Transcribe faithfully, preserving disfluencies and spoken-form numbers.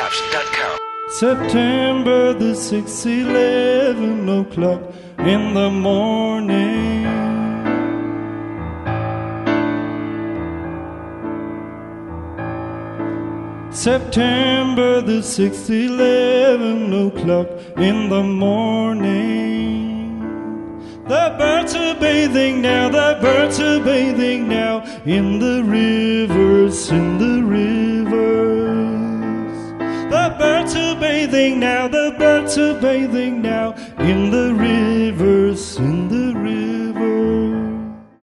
Stops dot com. September the sixth, eleven o'clock in the morning. September the sixth, eleven o'clock in the morning. The birds are bathing now, the birds are bathing now in the rivers, in the rivers. The birds are bathing now, the birds are bathing now in the rivers, in the rivers.